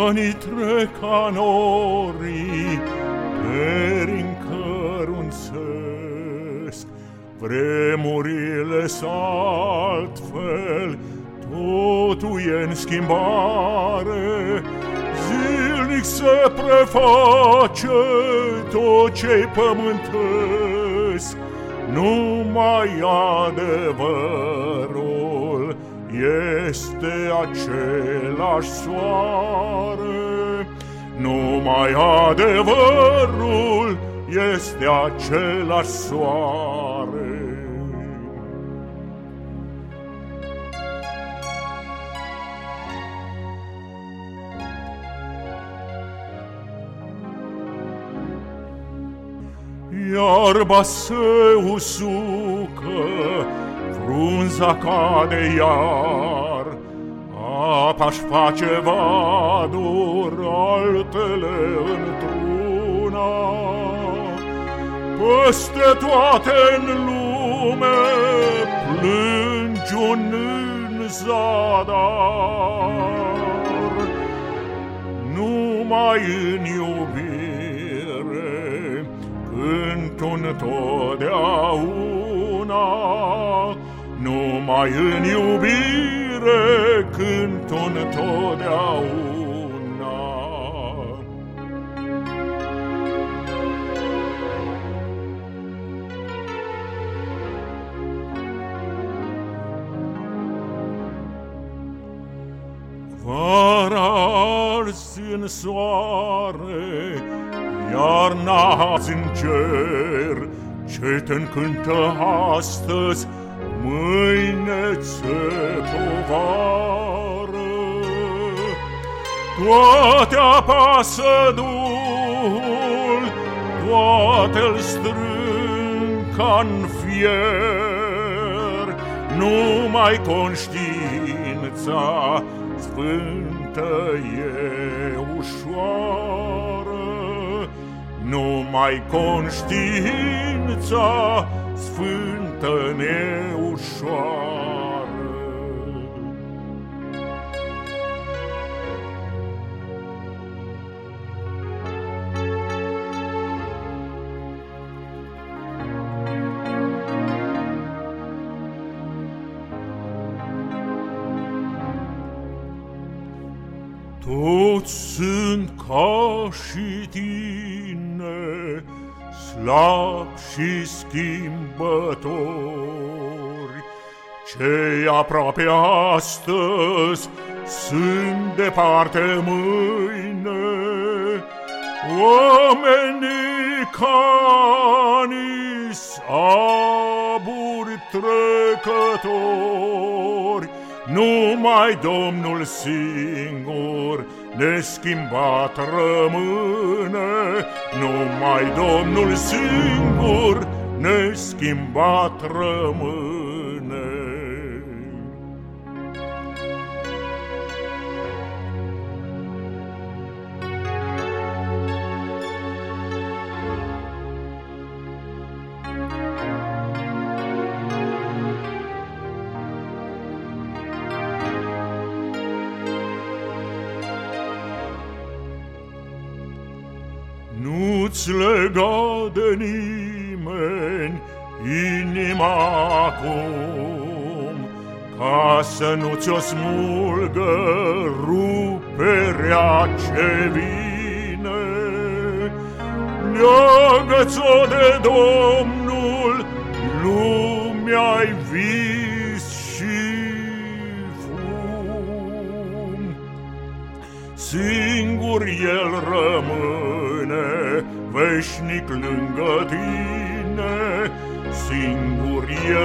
Ani trec ca norii, peri încărunțesc, vremurile s altfel, totul e în schimbare. Zilnic se preface tot ce-i pământesc, numai adevărul este același soare. Numai adevărul este același soare. Iarba se usucă, frunza cade iar, apa-și face vaduri, altele într-una. Peste toate-n lume plângi un în zadar, numai în iubire cânt-un totdeauna. Numai în iubire cânt-un totdeauna. Vara arzi în soare, iarna azi în cer, ce te încântă astăzi, mâine ți-e povară. Toate apasă Duhul, toate-l strâng ca-n fier, numai conștiința sfântă e ușoară. Numai conștiința sfântă neușoară. Toți sunt ca și tine, slabi și schimbători. Cei aproape astăzi sunt departe mâine. Oamenii ca nici aburi trecători, numai Domnul singur neschimbat rămâne. Numai Domnul singur neschimbat rămâne. Nu-ți lega de nimeni inima acum, ca să nu ți-o smulgă ruperea ce vine. Neagă-ți-o de Domnul, lumea-i vis și fum. Singur El rămâne veșnic lângă tine, singur